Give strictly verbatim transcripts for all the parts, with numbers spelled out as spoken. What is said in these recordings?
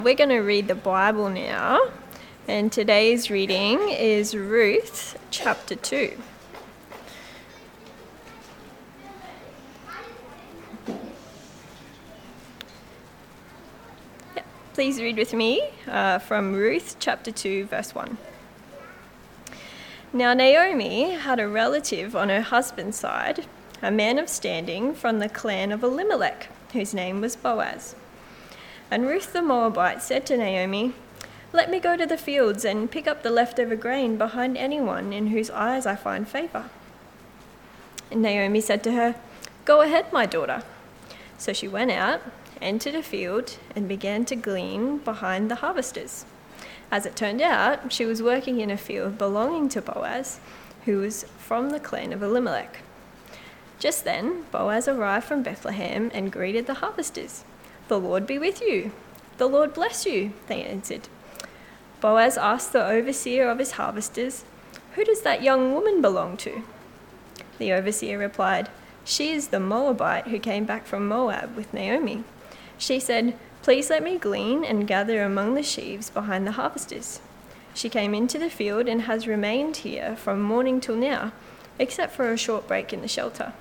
We're going to read the Bible now, and today's reading is Ruth chapter two. Yeah, please read with me uh, from Ruth chapter two, verse one. Now Naomi had a relative on her husband's side, a man of standing from the clan of Elimelech, whose name was Boaz. And Ruth the Moabite said to Naomi, "Let me go to the fields and pick up the leftover grain behind anyone in whose eyes I find favour." And Naomi said to her, "Go ahead, my daughter." So she went out, entered a field, and began to glean behind the harvesters. As it turned out, she was working in a field belonging to Boaz, who was from the clan of Elimelech. Just then, Boaz arrived from Bethlehem and greeted the harvesters. "The Lord be with you." "The Lord bless you," they answered. Boaz asked the overseer of his harvesters, "Who does that young woman belong to?" The overseer replied, "She is the Moabite who came back from Moab with Naomi. She said, 'Please let me glean and gather among the sheaves behind the harvesters.' She came into the field and has remained here from morning till now, except for a short break in the shelter."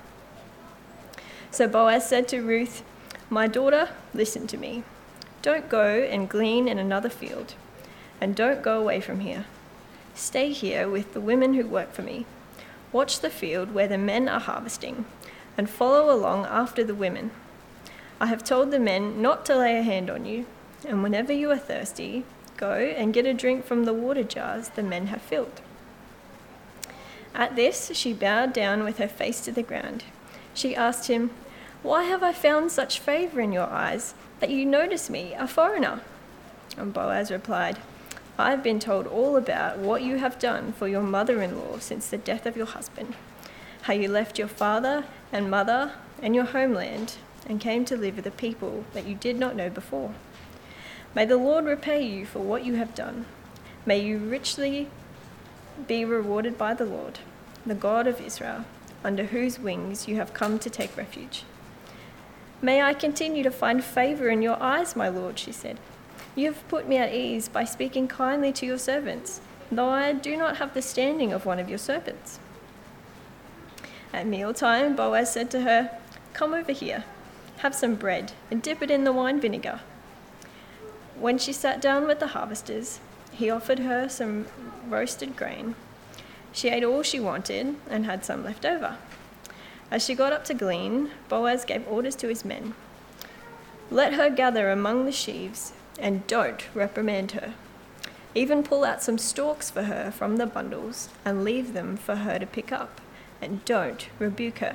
So Boaz said to Ruth, "My daughter, listen to me. Don't go and glean in another field, and don't go away from here. Stay here with the women who work for me. Watch the field where the men are harvesting, and follow along after the women. I have told the men not to lay a hand on you, and whenever you are thirsty, go and get a drink from the water jars the men have filled." At this, she bowed down with her face to the ground. She asked him, "Why have I found such favour in your eyes that you notice me, a foreigner?" And Boaz replied, "I have been told all about what you have done for your mother-in-law since the death of your husband, how you left your father and mother and your homeland and came to live with a people that you did not know before. May the Lord repay you for what you have done. May you richly be rewarded by the Lord, the God of Israel, under whose wings you have come to take refuge." "May I continue to find favour in your eyes, my lord," she said. "You have put me at ease by speaking kindly to your servants, though I do not have the standing of one of your servants." At mealtime, Boaz said to her, "Come over here, have some bread, and dip it in the wine vinegar." When she sat down with the harvesters, he offered her some roasted grain. She ate all she wanted and had some left over. As she got up to glean, Boaz gave orders to his men. "Let her gather among the sheaves, and don't reprimand her. Even pull out some stalks for her from the bundles and leave them for her to pick up, and don't rebuke her."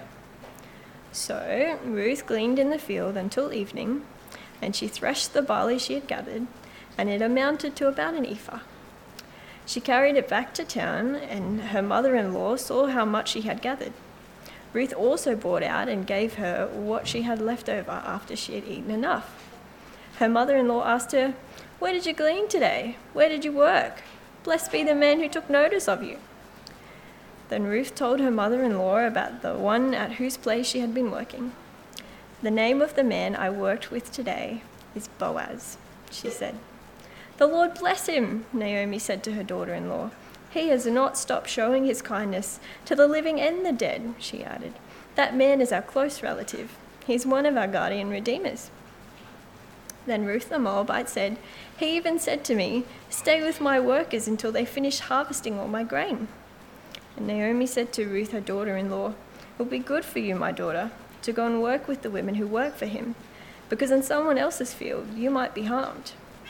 So Ruth gleaned in the field until evening, and she threshed the barley she had gathered, and it amounted to about an ephah. She carried it back to town, and her mother-in-law saw how much she had gathered. Ruth also brought out and gave her what she had left over after she had eaten enough. Her mother-in-law asked her, "Where did you glean today? Where did you work? Blessed be the man who took notice of you." Then Ruth told her mother-in-law about the one at whose place she had been working. "The name of the man I worked with today is Boaz," she said. "The Lord bless him," Naomi said to her daughter-in-law. "He has not stopped showing his kindness to the living and the dead," she added. "That man is our close relative. He's one of our guardian redeemers." Then Ruth the Moabite said, "He even said to me, 'Stay with my workers until they finish harvesting all my grain.'" And Naomi said to Ruth, her daughter-in-law, "It will be good for you, my daughter, to go and work with the women who work for him, because in someone else's field you might be harmed."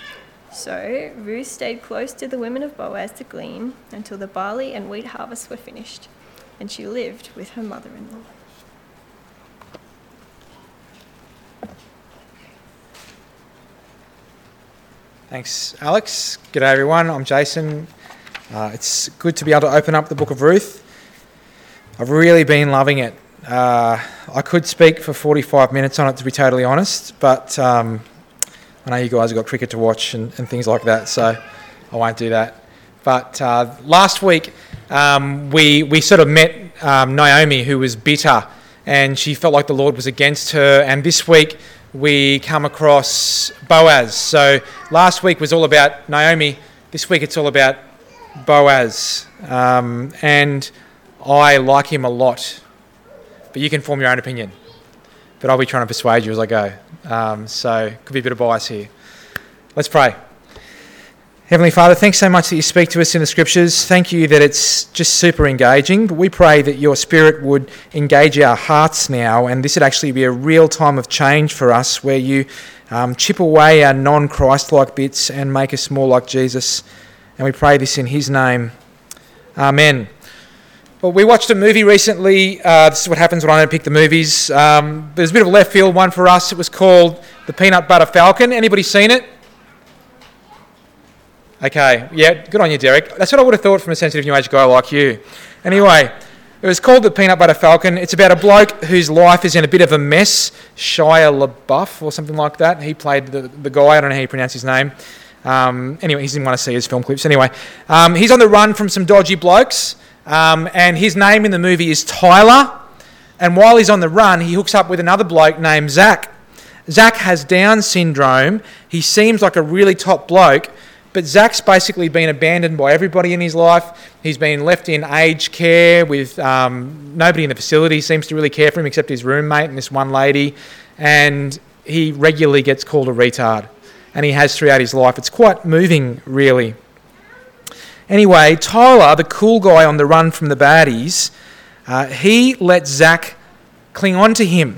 So Ruth stayed close to the women of Boaz to glean until the barley and wheat harvests were finished, and she lived with her mother-in-law. Thanks, Alex. G'day, everyone. I'm Jason. Uh, it's good to be able to open up the book of Ruth. I've really been loving it. Uh, I could speak for forty-five minutes on it, to be totally honest, but um, I know you guys have got cricket to watch and, and things like that, so I won't do that. But uh, last week, um, we we sort of met um, Naomi, who was bitter, and she felt like the Lord was against her. And this week, we come across Boaz. So last week was all about Naomi. This week it's all about Boaz. Um, and I like him a lot. But you can form your own opinion. But I'll be trying to persuade you as I go. Um, so could be a bit of bias here. Let's pray. Heavenly Father, thanks so much that you speak to us in the Scriptures. Thank you that it's just super engaging. But we pray that your Spirit would engage our hearts now, and this would actually be a real time of change for us, where you um, chip away our non-Christ-like bits and make us more like Jesus. And we pray this in his name. Amen. Well, we watched a movie recently. Uh, this is what happens when I don't pick the movies. Um, there's a bit of a left field one for us. It was called The Peanut Butter Falcon. Anybody seen it? Okay, yeah, good on you, Derek. That's what I would have thought from a sensitive new age guy like you. Anyway, it was called The Peanut Butter Falcon. It's about a bloke whose life is in a bit of a mess, Shia LaBeouf or something like that. He played the, the guy, I don't know how you pronounce his name. Um, anyway, he didn't want to see his film clips. Anyway, um, he's on the run from some dodgy blokes, um, and his name in the movie is Tyler. And while he's on the run, he hooks up with another bloke named Zach. Zach has Down syndrome. He seems like a really top bloke, but Zach's basically been abandoned by everybody in his life. He's been left in aged care with um, nobody in the facility seems to really care for him except his roommate and this one lady. And he regularly gets called a retard. And he has throughout his life. It's quite moving, really. Anyway, Tyler, the cool guy on the run from the baddies, uh, he lets Zach cling on to him.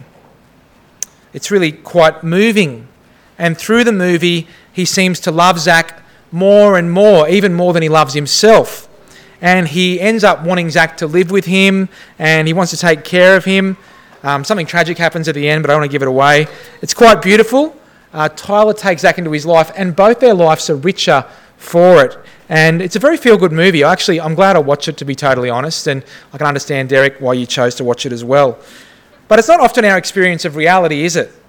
It's really quite moving. And through the movie, he seems to love Zach more and more, even more than he loves himself. And he ends up wanting Zach to live with him, and he wants to take care of him. Um, something tragic happens at the end, but I don't want to give it away. It's quite beautiful. Uh, Tyler takes Zach into his life, and both their lives are richer for it. And it's a very feel-good movie. Actually, I'm glad I watched it, to be totally honest, and I can understand, Derek, why you chose to watch it as well. But it's not often our experience of reality, is it?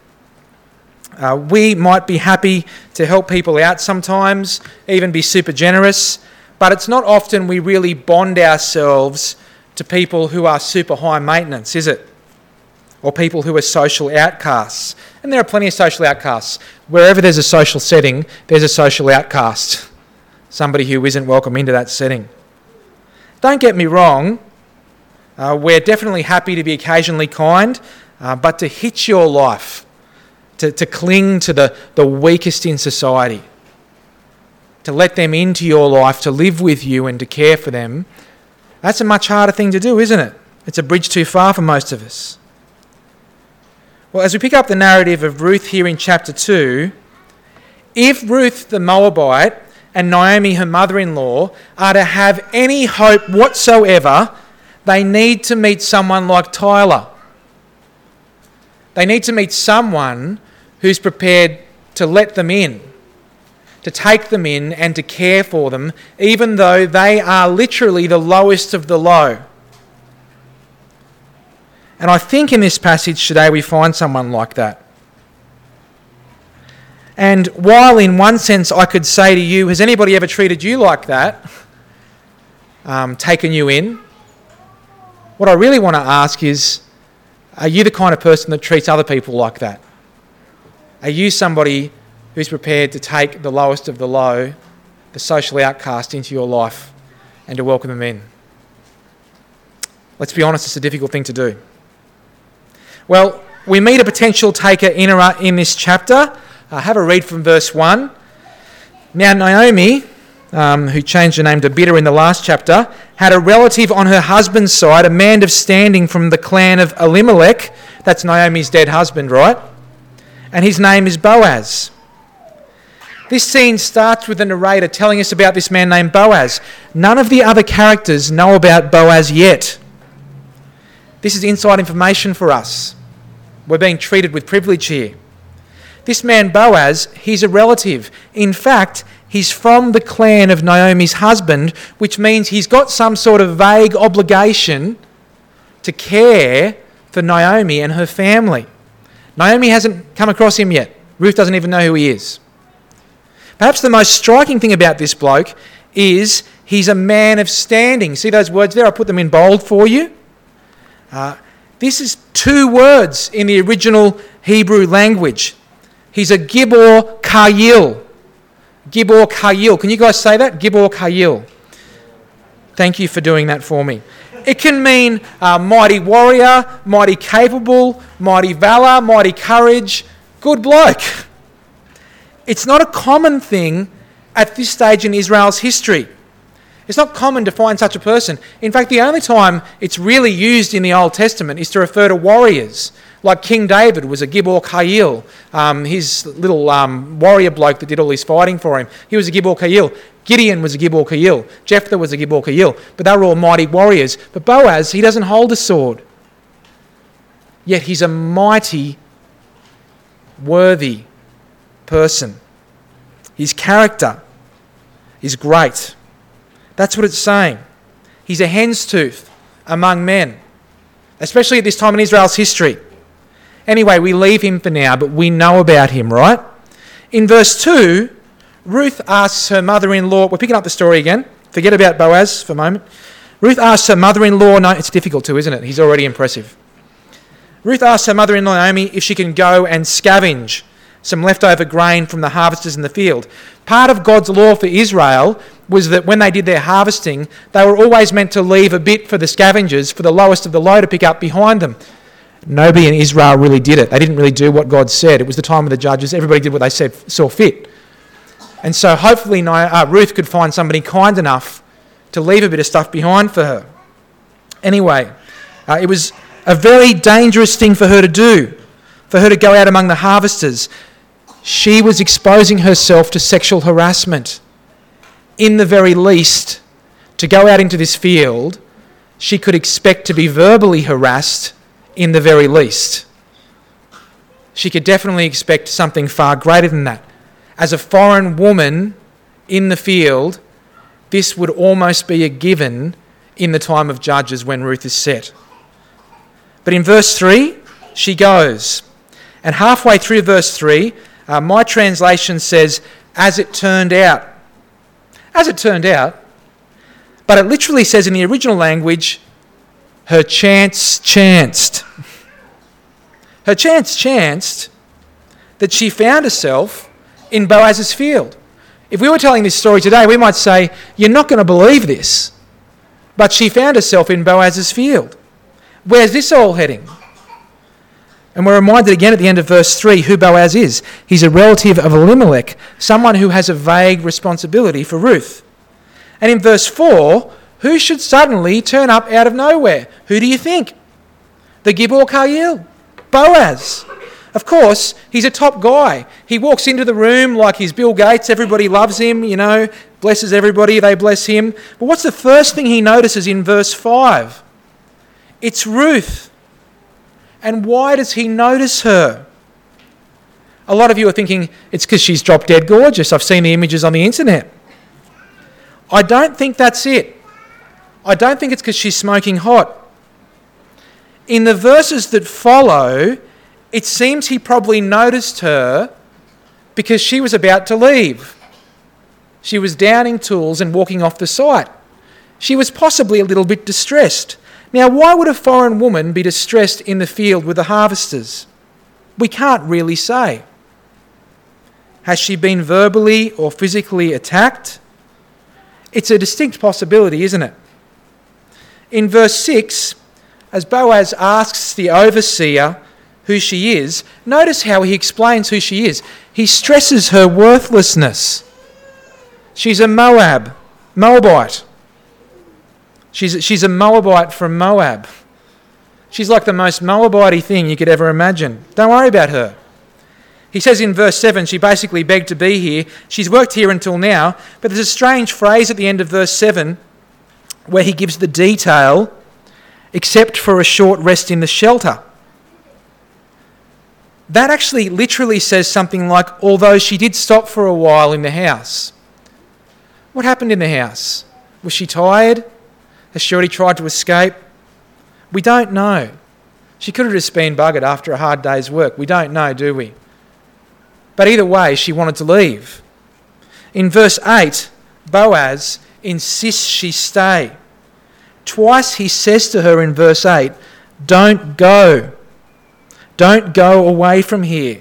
Uh, we might be happy to help people out sometimes, even be super generous, but it's not often we really bond ourselves to people who are super high maintenance, is it? Or people who are social outcasts. And there are plenty of social outcasts. Wherever there's a social setting, there's a social outcast. Somebody who isn't welcome into that setting. Don't get me wrong, uh, we're definitely happy to be occasionally kind, uh, but to hitch your life, To, to cling to the, the weakest in society, to let them into your life, to live with you and to care for them, that's a much harder thing to do, isn't it? It's a bridge too far for most of us. Well, as we pick up the narrative of Ruth here in chapter two, if Ruth the Moabite and Naomi, her mother-in-law, are to have any hope whatsoever, they need to meet someone like Tyler. They need to meet someone who's prepared to let them in, to take them in and to care for them, even though they are literally the lowest of the low. And I think in this passage today we find someone like that. And while in one sense I could say to you, has anybody ever treated you like that? Um, taken you in? What I really want to ask is, are you the kind of person that treats other people like that? Are you somebody who's prepared to take the lowest of the low, the social outcast, into your life and to welcome them in? Let's be honest, it's a difficult thing to do. Well, we meet a potential taker in in this chapter. Uh, have a read from verse one. Now Naomi, um, who changed her name to Bitter in the last chapter, had a relative on her husband's side, a man of standing from the clan of Elimelech. That's Naomi's dead husband, right? And his name is Boaz. This scene starts with the narrator telling us about this man named Boaz. None of the other characters know about Boaz yet. This is inside information for us. We're being treated with privilege here. This man Boaz, he's a relative. In fact, he's from the clan of Naomi's husband, which means he's got some sort of vague obligation to care for Naomi and her family. Naomi hasn't come across him yet. Ruth doesn't even know who he is. Perhaps the most striking thing about this bloke is he's a man of standing. See those words there? I put them in bold for you. Uh, this is two words in the original Hebrew language. He's a Gibor Kayil. Gibor Kayil. Can you guys say that? Gibor Kayil. Thank you for doing that for me. It can mean uh, mighty warrior, mighty capable, mighty valour, mighty courage, good bloke. It's not a common thing at this stage in Israel's history. It's not common to find such a person. In fact, the only time it's really used in the Old Testament is to refer to warriors. Like King David was a Gibor Kayil, um, his little um, warrior bloke that did all his fighting for him. He was a Gibor Kayil. Gideon was a Gibor Kayil. Jephthah was a Gibor Kayil. But they were all mighty warriors. But Boaz, he doesn't hold a sword. Yet he's a mighty, worthy person. His character is great. That's what it's saying. He's a hen's tooth among men, especially at this time in Israel's history. Anyway, we leave him for now, but we know about him, right? In verse two, Ruth asks her mother-in-law, we're picking up the story again. Forget about Boaz for a moment. Ruth asks her mother-in-law, no, it's difficult too, isn't it? He's already impressive. Ruth asks her mother-in-law Naomi if she can go and scavenge some leftover grain from the harvesters in the field. Part of God's law for Israel was that when they did their harvesting, they were always meant to leave a bit for the scavengers, for the lowest of the low to pick up behind them. Nobody in Israel really did it. They didn't really do what God said. It was the time of the judges. Everybody did what they said saw fit. And so hopefully uh, Ruth could find somebody kind enough to leave a bit of stuff behind for her. Anyway, uh, it was a very dangerous thing for her to do, for her to go out among the harvesters. She was exposing herself to sexual harassment. In the very least, to go out into this field, she could expect to be verbally harassed in the very least. She could definitely expect something far greater than that. As a foreign woman in the field, this would almost be a given in the time of Judges when Ruth is set. But in verse three, she goes. And halfway through verse three, uh, my translation says, as it turned out. As it turned out. But it literally says in the original language, her chance chanced. Her chance chanced that she found herself in Boaz's field. If we were telling this story today, we might say, you're not going to believe this. But she found herself in Boaz's field. Where's this all heading? And we're reminded again at the end of verse three who Boaz is. He's a relative of Elimelech, someone who has a vague responsibility for Ruth. And in verse four, who should suddenly turn up out of nowhere? Who do you think? The Gibor Kayil, Boaz. Of course, he's a top guy. He walks into the room like he's Bill Gates. Everybody loves him, you know, blesses everybody, they bless him. But what's the first thing he notices in verse five? It's Ruth. And why does he notice her? A lot of you are thinking, it's because she's drop dead gorgeous. I've seen the images on the internet. I don't think that's it. I don't think it's because she's smoking hot. In the verses that follow, it seems he probably noticed her because she was about to leave. She was downing tools and walking off the site. She was possibly a little bit distressed. Now, why would a foreign woman be distressed in the field with the harvesters? We can't really say. Has she been verbally or physically attacked? It's a distinct possibility, isn't it? In verse six, as Boaz asks the overseer who she is, notice how he explains who she is. He stresses her worthlessness. She's a Moab, Moabite. She's, she's a Moabite from Moab. She's like the most Moabite-y thing you could ever imagine. Don't worry about her. He says in verse seven, she basically begged to be here. She's worked here until now, but there's a strange phrase at the end of verse seven where he gives the detail, except for a short rest in the shelter. That actually literally says something like, although she did stop for a while in the house. What happened in the house? Was she tired? Has she already tried to escape? We don't know. She could have just been buggered after a hard day's work. We don't know, do we? But either way, she wanted to leave. In verse eight, Boaz insists she stay. Twice he says to her in verse eight, don't go. Don't go away from here.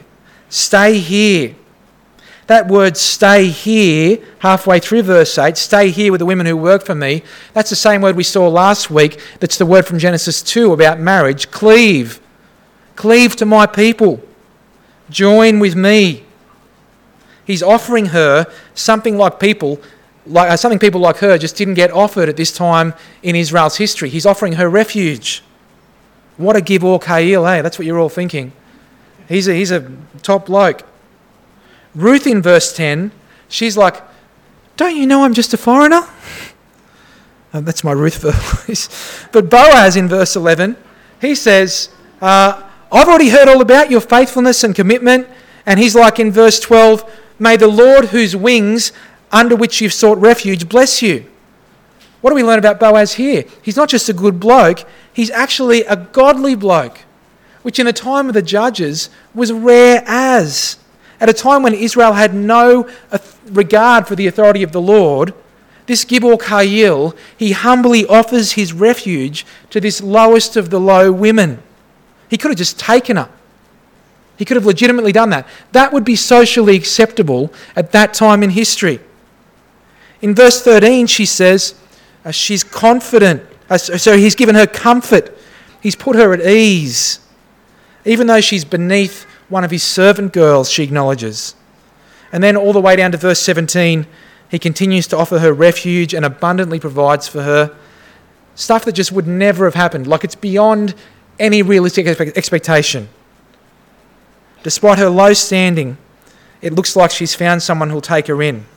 Stay here. That word stay here, halfway through verse eight, stay here with the women who work for me, that's the same word we saw last week. That's the word from Genesis two about marriage. Cleave. Cleave to my people. Join with me. He's offering her something like people, like uh, something people like her just didn't get offered at this time in Israel's history. He's offering her refuge. What a Gibor Kail, eh? That's what you're all thinking. He's a, he's a top bloke. Ruth in verse ten, she's like, don't you know I'm just a foreigner? Oh, that's my Ruth verse. But Boaz in verse eleven, he says, uh, I've already heard all about your faithfulness and commitment. And he's like in verse twelve, may the Lord whose wings under which you've sought refuge bless you. What do we learn about Boaz here? He's not just a good bloke, he's actually a godly bloke, which in the time of the judges was rare as. At a time when Israel had no regard for the authority of the Lord, this Gibor Kail, he humbly offers his refuge to this lowest of the low women. He could have just taken her. He could have legitimately done that. That would be socially acceptable at that time in history. In verse thirteen, she says, uh, she's confident. Uh, so he's given her comfort. He's put her at ease. Even though she's beneath one of his servant girls, she acknowledges. And then all the way down to verse seventeen, he continues to offer her refuge and abundantly provides for her stuff that just would never have happened. Like it's beyond any realistic expectation. Despite her low standing, it looks like she's found someone who'll take her in.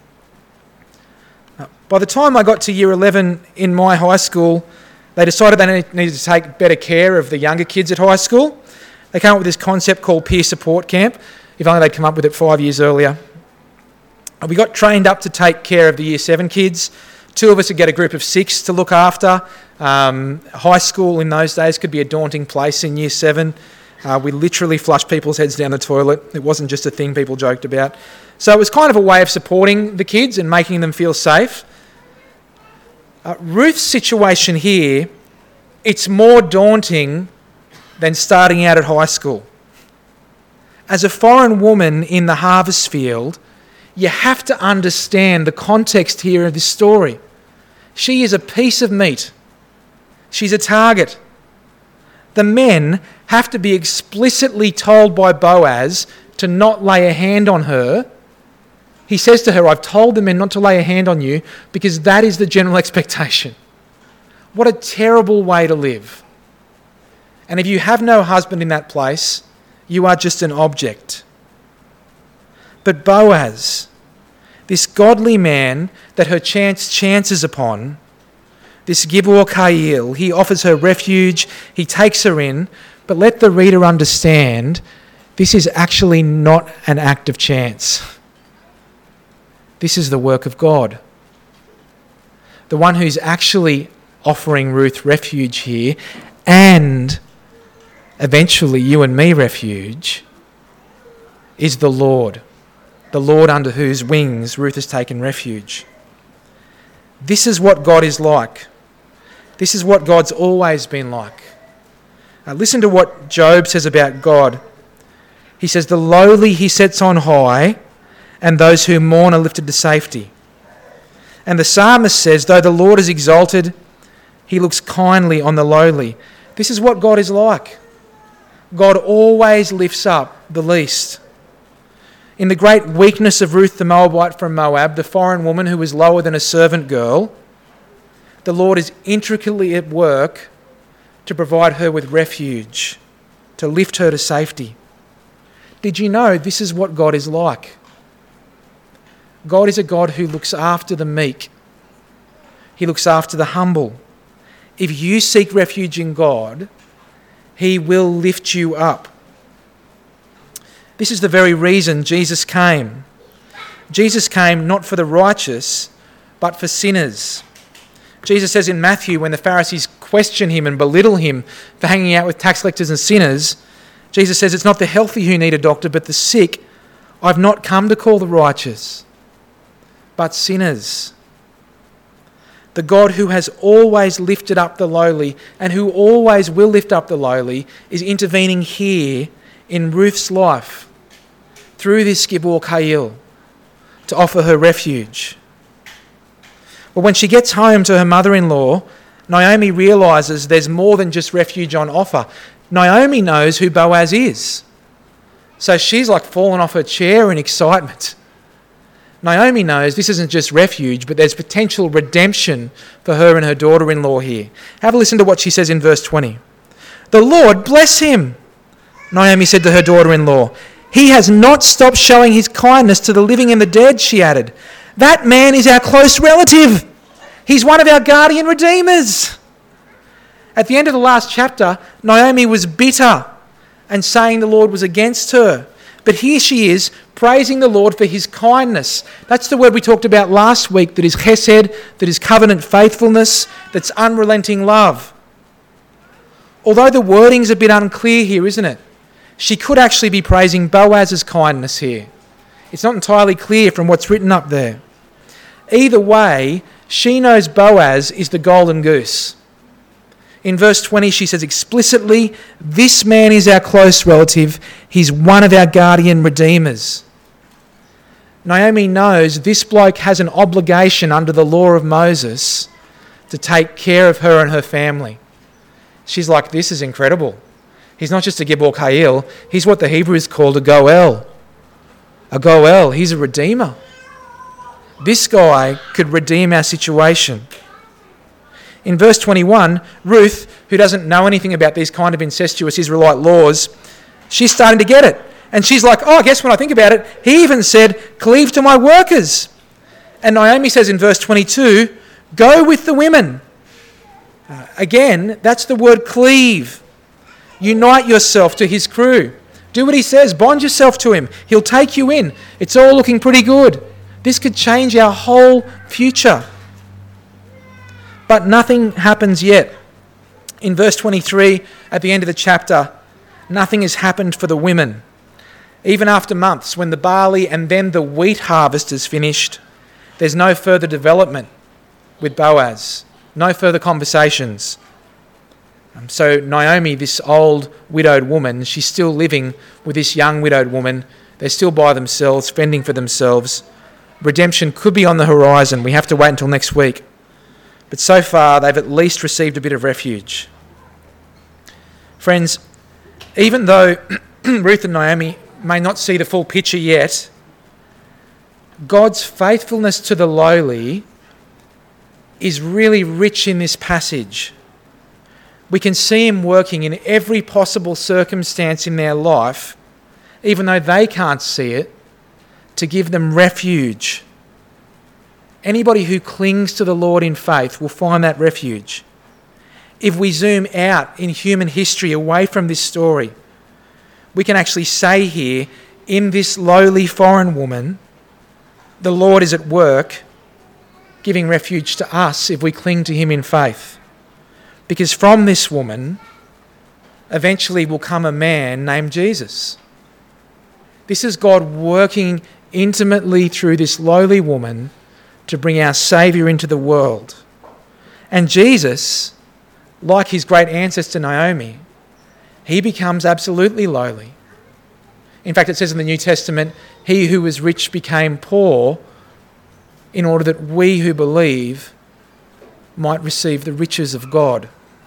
By the time I got to year eleven in my high school, they decided they needed to take better care of the younger kids at high school. They came up with this concept called peer support camp. If only they'd come up with it five years earlier. We got trained up to take care of the year seven kids. Two of us would get a group of six to look after. Um, high school in those days could be a daunting place in year seven. Uh, we literally flushed people's heads down the toilet. It wasn't just a thing people joked about. So it was kind of a way of supporting the kids and making them feel safe. Uh, Ruth's situation here, it's more daunting than starting out at high school. As a foreign woman in the harvest field, you have to understand the context here of this story. She is a piece of meat. She's a target. The men have to be explicitly told by Boaz to not lay a hand on her. He says to her, I've told the men not to lay a hand on you because that is the general expectation. What a terrible way to live. And if you have no husband in that place, you are just an object. But Boaz, this godly man that her chance chances upon, this Gibor Kail, he offers her refuge, he takes her in, but let the reader understand, this is actually not an act of chance. This is the work of God. The one who's actually offering Ruth refuge here, and eventually you and me refuge, is the Lord. The Lord under whose wings Ruth has taken refuge. This is what God is like. This is what God's always been like. Now listen to what Job says about God. He says, the lowly he sets on high, and those who mourn are lifted to safety. And the psalmist says, though the Lord is exalted, he looks kindly on the lowly. This is what God is like. God always lifts up the least. In the great weakness of Ruth the Moabite from Moab, the foreign woman who was lower than a servant girl, the Lord is intricately at work to provide her with refuge, to lift her to safety. Did you know this is what God is like? God is a God who looks after the meek. He looks after the humble. If you seek refuge in God, he will lift you up. This is the very reason Jesus came. Jesus came not for the righteous, but for sinners. Jesus says in Matthew, when the Pharisees question him and belittle him for hanging out with tax collectors and sinners, Jesus says, it's not the healthy who need a doctor, but the sick. I've not come to call the righteous, but sinners. The God who has always lifted up the lowly and who always will lift up the lowly is intervening here in Ruth's life. through this Gibor Cail to offer her refuge. But when she gets home to her mother-in-law, Naomi realises there's more than just refuge on offer. Naomi knows who Boaz is. So she's like fallen off her chair in excitement. Naomi knows this isn't just refuge, but there's potential redemption for her and her daughter-in-law here. Have a listen to what she says in verse twenty. "The Lord bless him," Naomi said to her daughter-in-law. "He has not stopped showing his kindness to the living and the dead," she added. "That man is our close relative. He's one of our guardian redeemers." At the end of the last chapter, Naomi was bitter and saying the Lord was against her. But here she is, praising the Lord for his kindness. That's the word we talked about last week, that is chesed, that is covenant faithfulness, that's unrelenting love. Although the wording's a bit unclear here, isn't it? She could actually be praising Boaz's kindness here. It's not entirely clear from what's written up there. Either way, she knows Boaz is the golden goose. In verse twenty, she says explicitly, "This man is our close relative. He's one of our guardian redeemers." Naomi knows this bloke has an obligation under the law of Moses to take care of her and her family. She's like, this is incredible. He's not just a Gibor Cail, he's what the Hebrews called a Goel. A Goel, he's a redeemer. This guy could redeem our situation. In verse twenty-one, Ruth, who doesn't know anything about these kind of incestuous Israelite laws, she's starting to get it. And she's like, oh, I guess when I think about it, he even said, "Cleave to my workers." And Naomi says in verse twenty-two, "Go with the women." Uh, again, that's the word cleave. Unite yourself to his crew. Do what he says. Bond yourself to him. He'll take you in. It's all looking pretty good. This could change our whole future. But nothing happens yet. In verse twenty-three, at the end of the chapter, nothing has happened for the women. Even after months, when the barley and then the wheat harvest is finished, there's no further development with Boaz, no further conversations. Um, so Naomi, this old widowed woman, she's still living with this young widowed woman. They're still by themselves, fending for themselves. Redemption could be on the horizon. We have to wait until next week. But so far, they've at least received a bit of refuge. Friends, even though Ruth and Naomi may not see the full picture yet, God's faithfulness to the lowly is really rich in this passage. We can see him working in every possible circumstance in their life, even though they can't see it, to give them refuge. Anybody who clings to the Lord in faith will find that refuge. If we zoom out in human history away from this story, we can actually say here, in this lowly foreign woman, the Lord is at work giving refuge to us if we cling to him in faith. Because from this woman, eventually will come a man named Jesus. This is God working intimately through this lowly woman to bring our Saviour into the world. And Jesus, like his great ancestor Naomi, he becomes absolutely lowly. In fact, it says in the New Testament, he who was rich became poor in order that we who believe might receive the riches of God.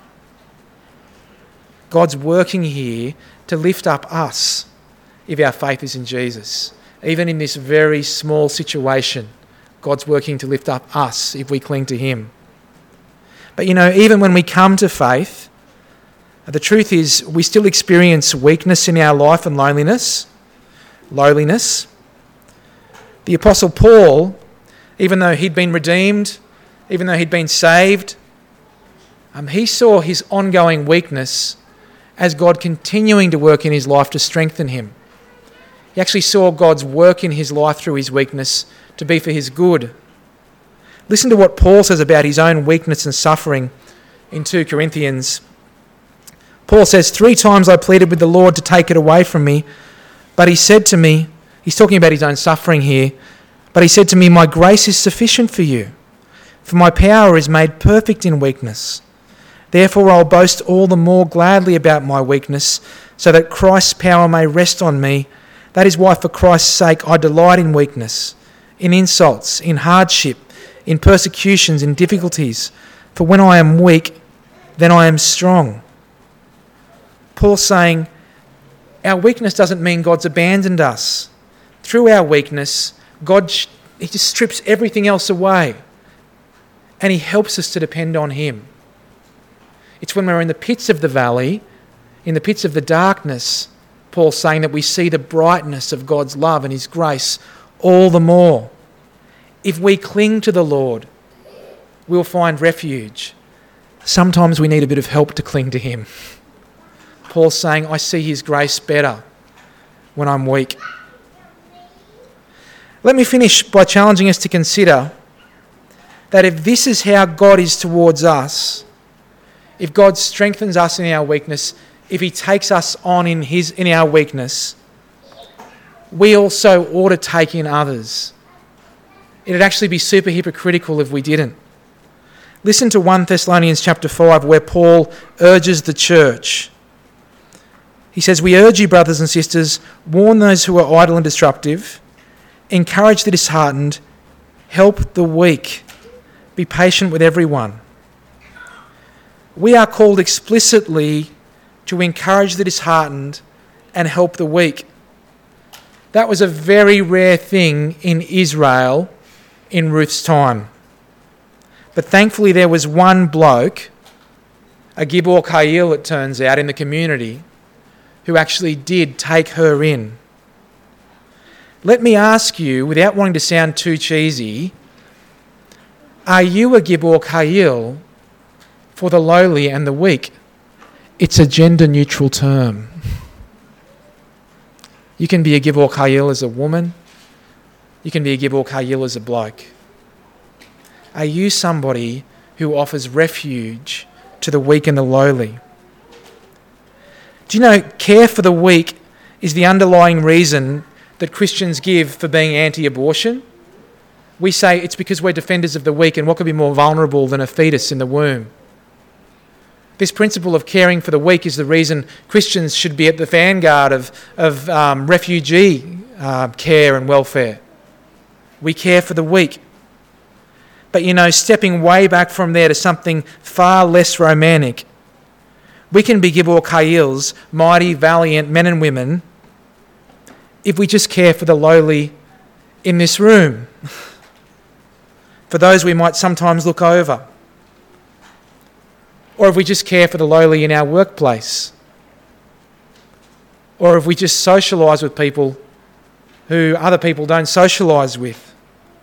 God's working here to lift up us if our faith is in Jesus. Even in this very small situation, God's working to lift up us if we cling to him. But you know, even when we come to faith, the truth is we still experience weakness in our life and loneliness, lowliness. The Apostle Paul, even though he'd been redeemed, even though he'd been saved, um, he saw his ongoing weakness as God continuing to work in his life to strengthen him. He actually saw God's work in his life through his weakness to be for his good. Listen to what Paul says about his own weakness and suffering in Second Corinthians. Paul says, "Three times I pleaded with the Lord to take it away from me, but he said to me," he's talking about his own suffering here, "but he said to me, my grace is sufficient for you, for my power is made perfect in weakness. Therefore I'll boast all the more gladly about my weakness, so that Christ's power may rest on me. That is why, for Christ's sake, I delight in weakness, in insults, in hardship, in persecutions, in difficulties. For when I am weak, then I am strong. Paul's saying, our weakness doesn't mean God's abandoned us. Through our weakness, God he just strips everything else away, and he helps us to depend on him. It's when we're in the pits of the valley, in the pits of the darkness, Paul's saying, that we see the brightness of God's love and his grace all the more. If we cling to the Lord, we'll find refuge. Sometimes we need a bit of help to cling to him. Paul's saying, I see his grace better when I'm weak. Let me finish by challenging us to consider that if this is how God is towards us, if God strengthens us in our weakness, if he takes us on in his in our weakness, we also ought to take in others. It'd actually be super hypocritical if we didn't. Listen to First Thessalonians chapter five, where Paul urges the church. He says, we urge you, brothers and sisters, warn those who are idle and disruptive, encourage the disheartened, help the weak, be patient with everyone. We are called explicitly to encourage the disheartened and help the weak. That was a very rare thing in Israel in Ruth's time. But thankfully there was one bloke, a Gibor Ka'il it turns out, in the community, who actually did take her in. Let me ask you, without wanting to sound too cheesy, are you a Gibor Ka'il for the lowly and the weak? It's a gender-neutral term. You can be a Gibor Ka'il as a woman. You can be a Gibor Ka'il as a bloke. Are you somebody who offers refuge to the weak and the lowly? Do you know, care for the weak is the underlying reason that Christians give for being anti-abortion? We say it's because we're defenders of the weak, and what could be more vulnerable than a fetus in the womb? This principle of caring for the weak is the reason Christians should be at the vanguard of, of um, refugee uh, care and welfare. We care for the weak. But, you know, stepping way back from there to something far less romantic, we can be Gibor Ka'ils, mighty, valiant men and women, if we just care for the lowly in this room, for those we might sometimes look over, or if we just care for the lowly in our workplace, or if we just socialise with people who other people don't socialise with.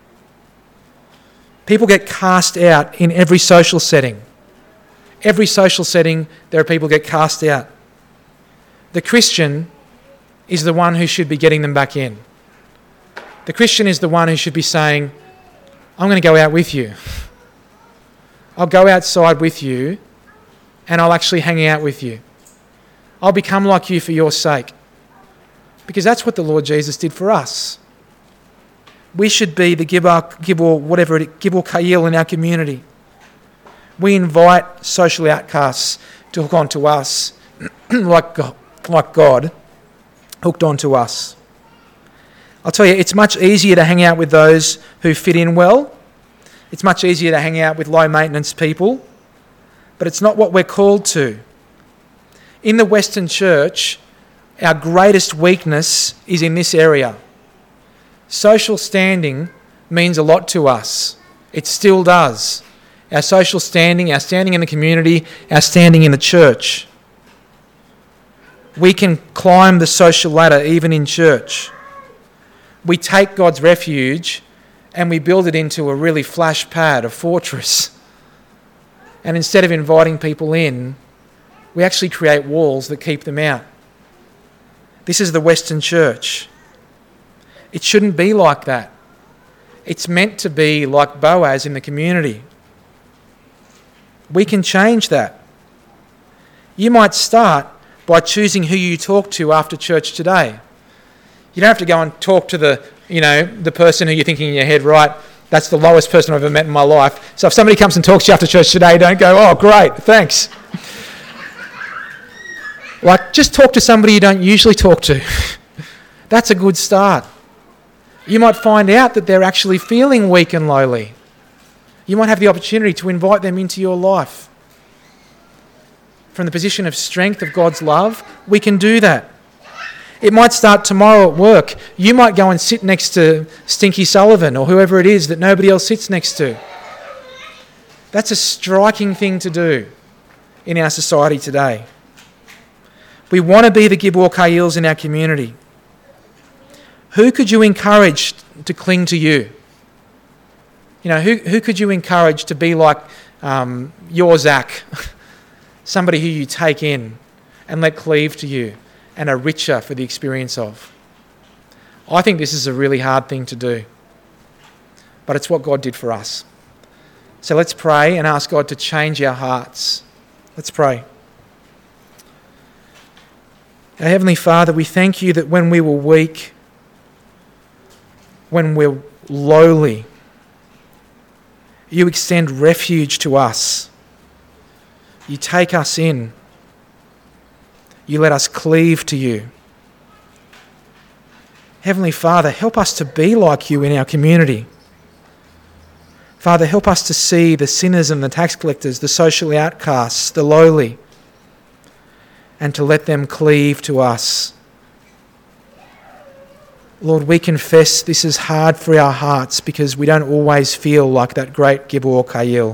People get cast out in every social setting. Every social setting, there are people who get cast out. The Christian is the one who should be getting them back in. The Christian is the one who should be saying, I'm going to go out with you. I'll go outside with you, and I'll actually hang out with you. I'll become like you for your sake. Because that's what the Lord Jesus did for us. We should be the Gibor, Gibor, whatever it is, Gibor Ka'il in our community. We invite social outcasts to hook onto us like God, like God hooked onto us. I'll tell you, it's much easier to hang out with those who fit in well. It's much easier to hang out with low-maintenance people. But it's not what we're called to. In the Western Church, our greatest weakness is in this area. Social standing means a lot to us. It still does. Our social standing, our standing in the community, our standing in the church. We can climb the social ladder even in church. We take God's refuge and we build it into a really flash pad, a fortress. And instead of inviting people in, we actually create walls that keep them out. This is the Western Church. It shouldn't be like that. It's meant to be like Boaz in the community. We can change that. You might start by choosing who you talk to after church today. You don't have to go and talk to the, you know, the person who you're thinking in your head, right, that's the lowest person I've ever met in my life. So if somebody comes and talks to you after church today, don't go, oh, great, thanks. Like, just talk to somebody you don't usually talk to. That's a good start. You might find out that they're actually feeling weak and lowly. You might have the opportunity to invite them into your life. From the position of strength of God's love, we can do that. It might start tomorrow at work. You might go and sit next to Stinky Sullivan or whoever it is that nobody else sits next to. That's a striking thing to do in our society today. We want to be the Gibor Kayils in our community. Who could you encourage to cling to you? You know, who, who could you encourage to be like um, your Zach? Somebody who you take in and let cleave to you and are richer for the experience of. I think this is a really hard thing to do, but it's what God did for us. So let's pray and ask God to change our hearts. Let's pray. Our Heavenly Father, we thank you that when we were weak, when we're lowly, you extend refuge to us. You take us in. You let us cleave to you. Heavenly Father, help us to be like you in our community. Father, help us to see the sinners and the tax collectors, the social outcasts, the lowly, and to let them cleave to us. Lord, we confess this is hard for our hearts because we don't always feel like that great Gibor Kayil.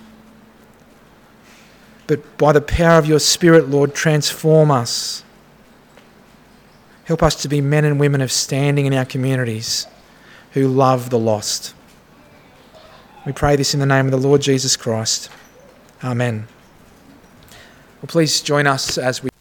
But by the power of your Spirit, Lord, transform us. Help us to be men and women of standing in our communities who love the lost. We pray this in the name of the Lord Jesus Christ. Amen. Well, please join us as we